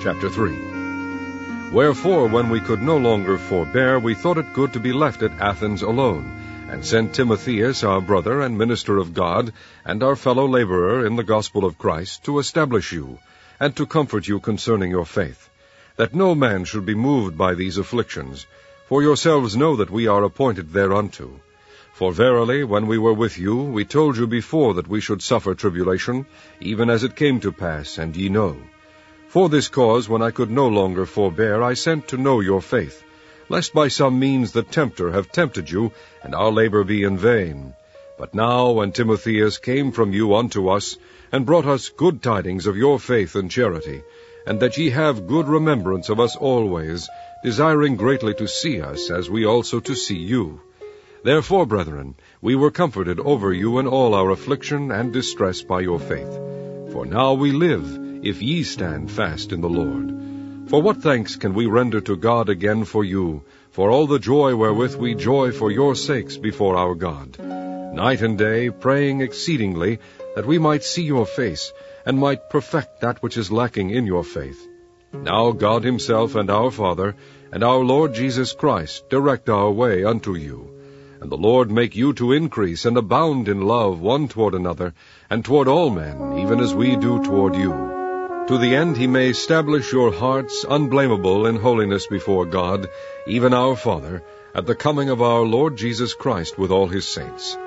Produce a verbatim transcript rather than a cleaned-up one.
Chapter three. Wherefore, when we could no longer forbear, we thought it good to be left at Athens alone, and sent Timotheus, our brother and minister of God, and our fellow laborer in the gospel of Christ, to establish you, and to comfort you concerning your faith, that no man should be moved by these afflictions. For yourselves know that we are appointed thereunto. For verily, when we were with you, we told you before that we should suffer tribulation, even as it came to pass, and ye know. For this cause, when I could no longer forbear, I sent to know your faith, lest by some means the tempter have tempted you, and our labor be in vain. But now, when Timotheus came from you unto us, and brought us good tidings of your faith and charity, and that ye have good remembrance of us always, desiring greatly to see us, as we also to see you. Therefore, brethren, we were comforted over you in all our affliction and distress by your faith. For now we live, if ye stand fast in the Lord. For what thanks can we render to God again for you, for all the joy wherewith we joy for your sakes before our God, night and day, praying exceedingly, that we might see your face, and might perfect that which is lacking in your faith. Now God himself and our Father, and our Lord Jesus Christ, direct our way unto you. And the Lord make you to increase and abound in love one toward another, and toward all men, even as we do toward you. To the end he may establish your hearts unblameable in holiness before God, even our Father, at the coming of our Lord Jesus Christ with all his saints.